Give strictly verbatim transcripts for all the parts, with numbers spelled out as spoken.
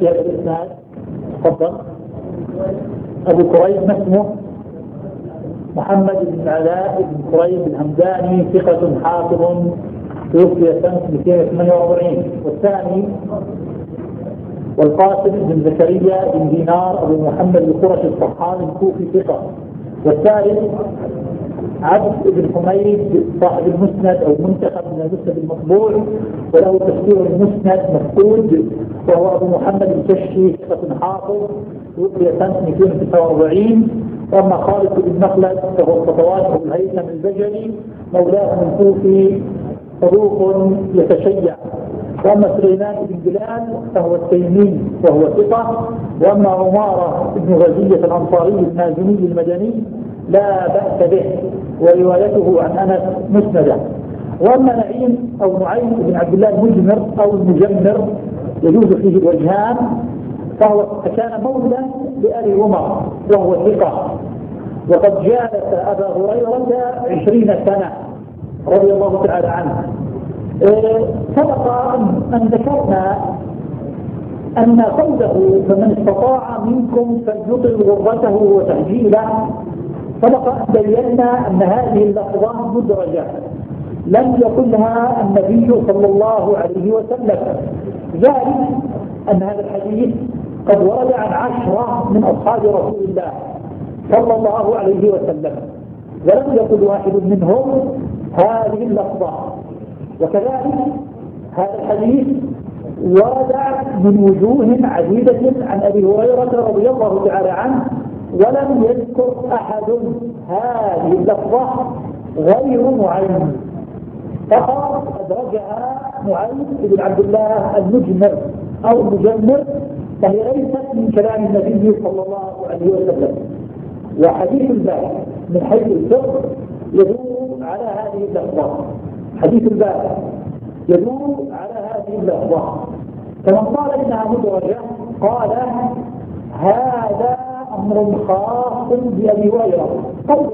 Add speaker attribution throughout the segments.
Speaker 1: في هذا الإسناد؟ تفضل. أبو كريب ما اسمه؟ محمد بن علاء بن كريب الهمداني، ثقة حافظ، توفي سنة مئتين وثمانية وأربعين. والثاني والقاسم بن زكريا بن دينار أبو محمد القرشي الصحابي الكوفي ثقة. والثالث عبد بن حميد صاحب المسند أو منتخب من المسند المطبوع وله تفسير المسند مفقود، وهو أبو محمد الكشي ثقة حافظ توفي سنة مئتين وتسعة وأربعين. وأما خالد بن مخلد فهو الخطوات أبو الهيثم البجلي مولاه الكوفي صدوق يتشيع. وأما سليمان بن بلال فهو التيمي وهو ثقة. وأما عمارة بن غزية الأنصاري المازني المدني لا بأس به وروايته عن أنس مسندة. وأما نعيم أو نعيم بن عبد الله المجمر أو المجمر يجوز فيه الوجهان، فهو كان مولى لآل عمر وهو ثقة، وقد جالس أبا هريرة عشرين سنة رضي الله تعالى عنه. سبق أن ذكرنا أن قوله فمن استطاع منكم فليطل غرته وتهجيله، سبق أن بينا أن هذه اللفظة مدرجة لم يقلها النبي صلى الله عليه وسلم، ذلك أن هذا الحديث قد ورد عن عشرة من أصحاب رسول الله صلى الله عليه وسلم، ولم يقل واحد منهم هذه اللفظة. وكذلك هذا الحديث ورد من وجوه عديدة عن أبي هريرة رضي الله تعالى عنه، ولم يذكر أحد هذه اللفظة غير نعيم، فقط أدرجها نعيم بن عبد الله المجمر أو المجمر، فهي ليست من كلام النبي صلى الله عليه وسلم. وحديث الباب من حيث الفقه يدور على هذه اللفظة، حديث الباب يدور على هذه اللفظة. فمن قال إنها مدرجة قال هذا أمر خاص بأبي هريرة قوله،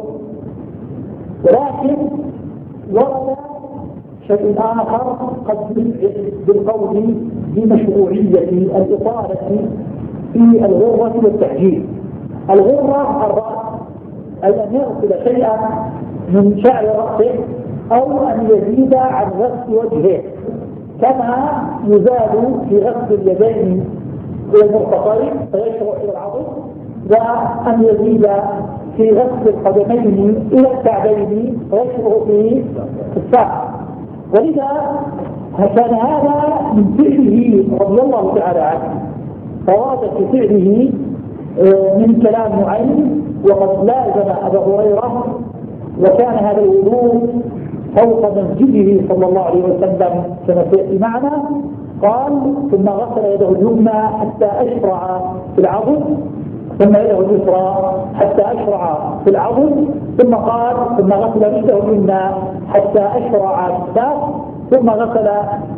Speaker 1: ولكن ورد شيء آخر قد يدعي بالقول بمشروعية الإطالة في الغرة والتعجيل. الغرة الرأس، أي أن يغسل شيئا من شعر رأسه أو أن يزيد عن غسل وجهه، كما يزاد في غسل اليدين إلى المرفقين فيشرع إلى العضد، وأن يزيد في غسل القدمين إلى الكعبين فيشرع في الساق. ولذا كان هذا من فعله رضي الله تعالى عنه، فورد في فعله من كلام نعيم وقد لازم أبا هريرة، وكان هذا الوضوء فوق مسجده صلى الله عليه وسلم كما سيأتي معنا. قال ثم غسل يده اليمنى حتى أشرع في العضد، ثم يده اليسرى حتى أشرع في العضد، ثم قال ثم غسل رجله اليمنى حتى أشرع في الساق، ثم غسل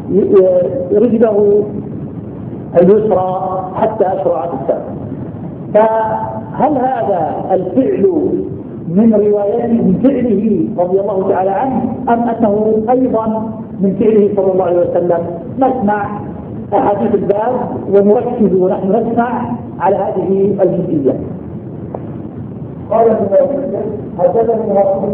Speaker 1: رجله اليسرى حتى أشرع في الساق. فهل هذا الفعل من روايته من فعله رضي الله تعالى عنه أم أنه أيضا من فعله صلى الله عليه وسلم؟ نسمع أحاديث الباب ونركز ونحن نسمع على هذه الجزئية. قال ابن حدثني